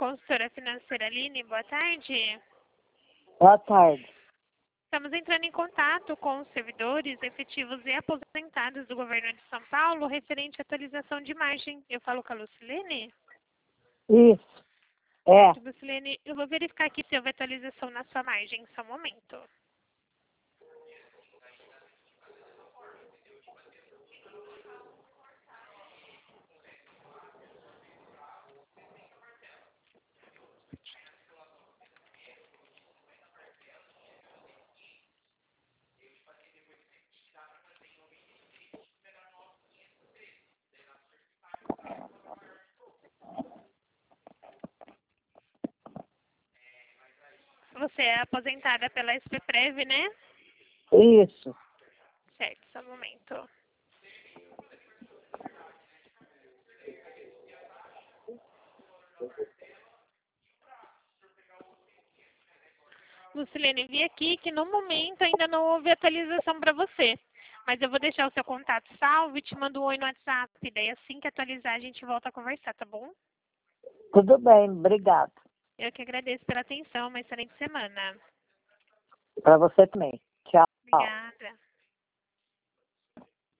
consultora financeira Aline, boa tarde. Boa tarde. Estamos entrando em contato com os servidores efetivos e aposentados do governo de São Paulo referente à atualização de margem. Eu falo com a Lucilene? Isso. É. Lucilene, eu vou verificar aqui se houve atualização na sua margem, só um momento. Você é aposentada pela SPPrev, né? Isso. Certo, só um momento. Lucilene, vi aqui que no momento ainda não houve atualização para você. Mas eu vou deixar o seu contato salvo e te mando um oi no WhatsApp. Daí assim que atualizar a gente volta a conversar, tá bom? Tudo bem, obrigado. Eu que agradeço pela atenção. Uma excelente semana. Para você também. Tchau. Obrigada.